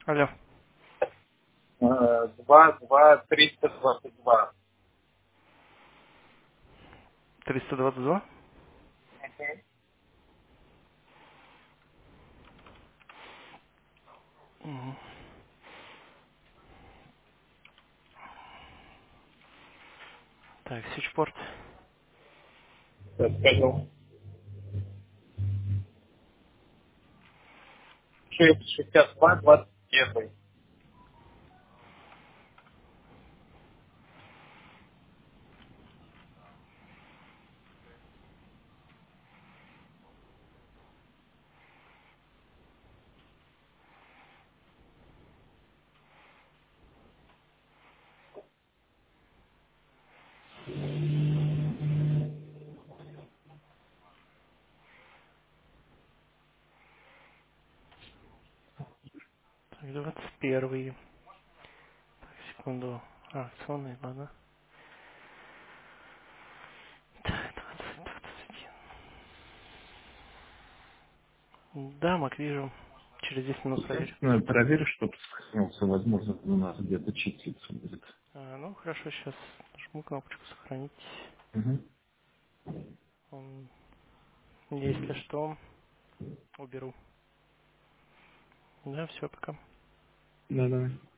Алло. 322. 322. Мгм. Так, Сичпорт. Я скажу. 62, 21. Так, 21. Так, секунду. Акционный, ладно. Так, 20, 21. Да, Мак, вижу. Через 10 минут проверю. Естественно, проверь, чтобы сохранился. Возможно, у нас где-то числится будет. Ну, хорошо, сейчас нажму кнопочку сохранить. Угу. М, Если что, уберу. Да, все, пока. Да, давай.